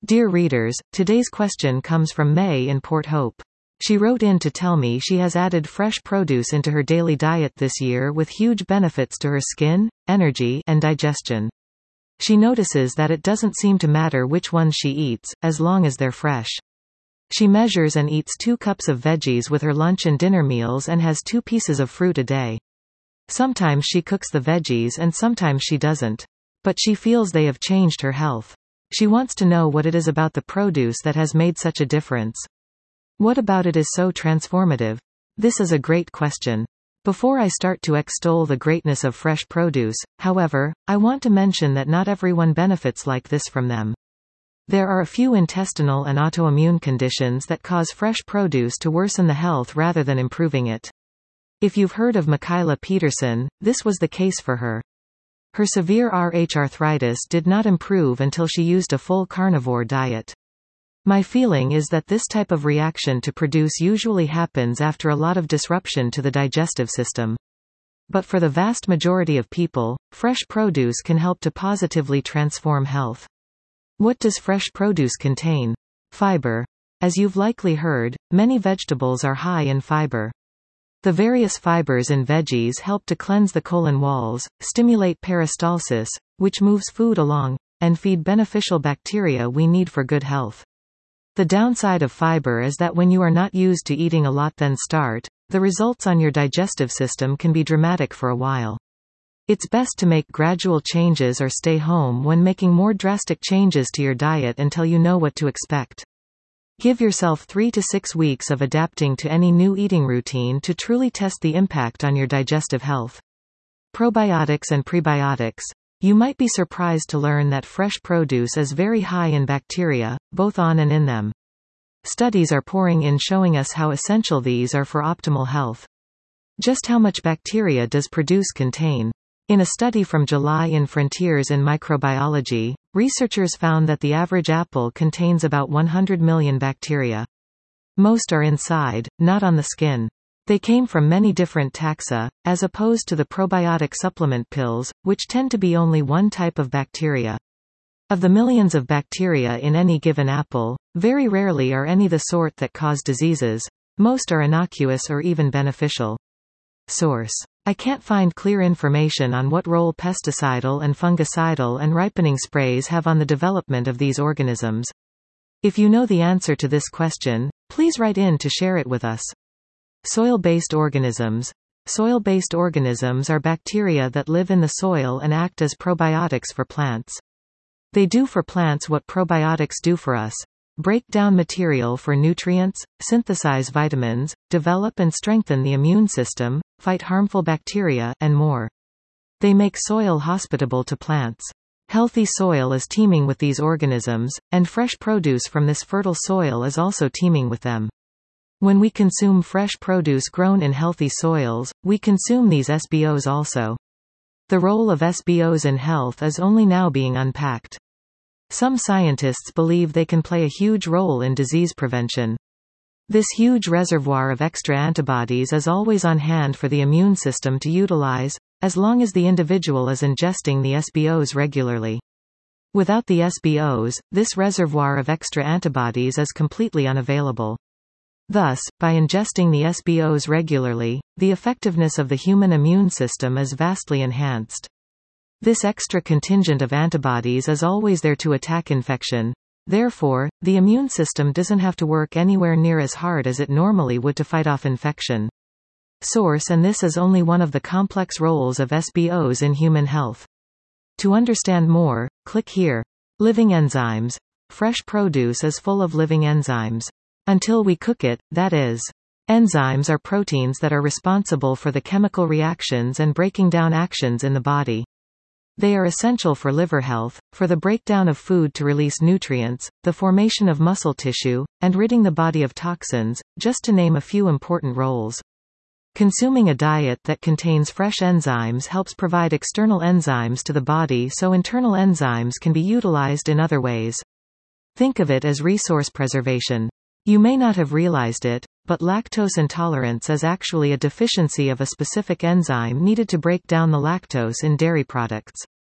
Dear readers, today's question comes from May in Port Hope. She wrote in to tell me she has added fresh produce into her daily diet this year with huge benefits to her skin, energy, and digestion. She notices that it doesn't seem to matter which ones she eats, as long as they're fresh. She measures and eats 2 cups of veggies with her lunch and dinner meals and has 2 pieces of fruit a day. Sometimes she cooks the veggies and sometimes she doesn't. But she feels they have changed her health. She wants to know what it is about the produce that has made such a difference. What about it is so transformative? This is a great question. Before I start to extol the greatness of fresh produce, however, I want to mention that not everyone benefits like this from them. There are a few intestinal and autoimmune conditions that cause fresh produce to worsen the health rather than improving it. If you've heard of Mikhaila Peterson, this was the case for her. Her severe Rh arthritis did not improve until she used a full carnivore diet. My feeling is that this type of reaction to produce usually happens after a lot of disruption to the digestive system. But for the vast majority of people, fresh produce can help to positively transform health. What does fresh produce contain? Fiber. As you've likely heard, many vegetables are high in fiber. The various fibers in veggies help to cleanse the colon walls, stimulate peristalsis, which moves food along, and feed beneficial bacteria we need for good health. The downside of fiber is that when you are not used to eating a lot then start, the results on your digestive system can be dramatic for a while. It's best to make gradual changes or stay home when making more drastic changes to your diet until you know what to expect. Give yourself 3 to 6 weeks of adapting to any new eating routine to truly test the impact on your digestive health. Probiotics and prebiotics. You might be surprised to learn that fresh produce is very high in bacteria, both on and in them. Studies are pouring in showing us how essential these are for optimal health. Just how much bacteria does produce contain? In a study from July in Frontiers in Microbiology, researchers found that the average apple contains about 100 million bacteria. Most are inside, not on the skin. They came from many different taxa, as opposed to the probiotic supplement pills, which tend to be only one type of bacteria. Of the millions of bacteria in any given apple, very rarely are any the sort that cause diseases. Most are innocuous or even beneficial. Source. I can't find clear information on what role pesticidal and fungicidal and ripening sprays have on the development of these organisms. If you know the answer to this question, please write in to share it with us. Soil-based organisms. Soil-based organisms are bacteria that live in the soil and act as probiotics for plants. They do for plants what probiotics do for us. Break down material for nutrients, synthesize vitamins, develop and strengthen the immune system, fight harmful bacteria, and more. They make soil hospitable to plants. Healthy soil is teeming with these organisms, and fresh produce from this fertile soil is also teeming with them. When we consume fresh produce grown in healthy soils, we consume these SBOs also. The role of SBOs in health is only now being unpacked. Some scientists believe they can play a huge role in disease prevention. This huge reservoir of extra antibodies is always on hand for the immune system to utilize, as long as the individual is ingesting the SBOs regularly. Without the SBOs, this reservoir of extra antibodies is completely unavailable. Thus, by ingesting the SBOs regularly, the effectiveness of the human immune system is vastly enhanced. This extra contingent of antibodies is always there to attack infection. Therefore, the immune system doesn't have to work anywhere near as hard as it normally would to fight off infection. Source. And this is only one of the complex roles of SBOs in human health. To understand more, click here. Living enzymes. Fresh produce is full of living enzymes. Until we cook it, that is. Enzymes are proteins that are responsible for the chemical reactions and breaking down actions in the body. They are essential for liver health, for the breakdown of food to release nutrients, the formation of muscle tissue, and ridding the body of toxins, just to name a few important roles. Consuming a diet that contains fresh enzymes helps provide external enzymes to the body so internal enzymes can be utilized in other ways. Think of it as resource preservation. You may not have realized it, but lactose intolerance is actually a deficiency of a specific enzyme needed to break down the lactose in dairy products.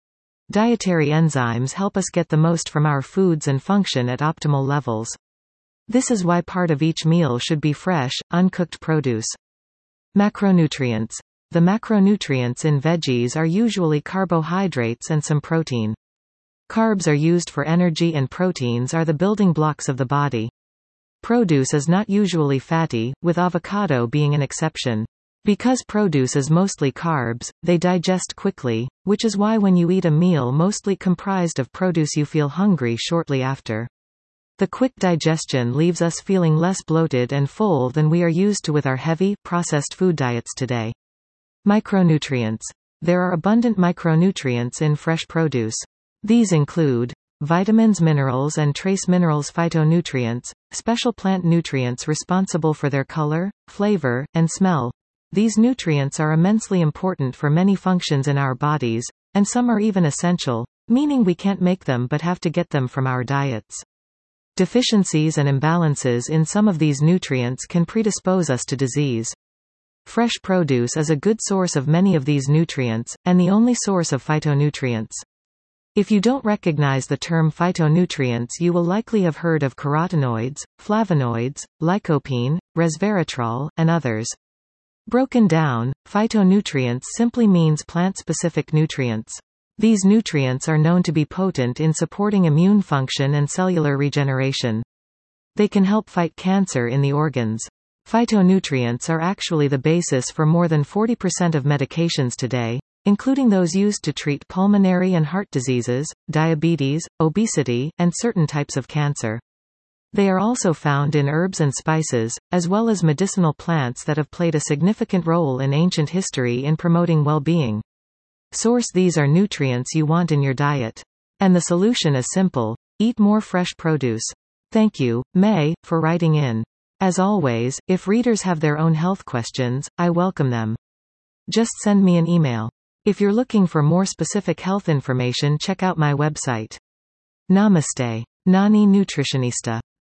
Dietary enzymes help us get the most from our foods and function at optimal levels. This is why part of each meal should be fresh, uncooked produce. Macronutrients. The macronutrients in veggies are usually carbohydrates and some protein. Carbs are used for energy and proteins are the building blocks of the body. Produce is not usually fatty, with avocado being an exception. Because produce is mostly carbs, they digest quickly, which is why when you eat a meal mostly comprised of produce you feel hungry shortly after. The quick digestion leaves us feeling less bloated and full than we are used to with our heavy, processed food diets today. Micronutrients. There are abundant micronutrients in fresh produce. These include vitamins, minerals and trace minerals, phytonutrients, special plant nutrients responsible for their color, flavor, and smell. These nutrients are immensely important for many functions in our bodies, and some are even essential, meaning we can't make them but have to get them from our diets. Deficiencies and imbalances in some of these nutrients can predispose us to disease. Fresh produce is a good source of many of these nutrients, and the only source of phytonutrients. If you don't recognize the term phytonutrients, you will likely have heard of carotenoids, flavonoids, lycopene, resveratrol, and others. Broken down, phytonutrients simply means plant-specific nutrients. These nutrients are known to be potent in supporting immune function and cellular regeneration. They can help fight cancer in the organs. Phytonutrients are actually the basis for more than 40% of medications today, including those used to treat pulmonary and heart diseases, diabetes, obesity, and certain types of cancer. They are also found in herbs and spices, as well as medicinal plants that have played a significant role in ancient history in promoting well-being. Source. These are nutrients you want in your diet. And the solution is simple. Eat more fresh produce. Thank you, May, for writing in. As always, if readers have their own health questions, I welcome them. Just send me an email. If you're looking for more specific health information, check out my website. Namaste. Nani Nutritionista.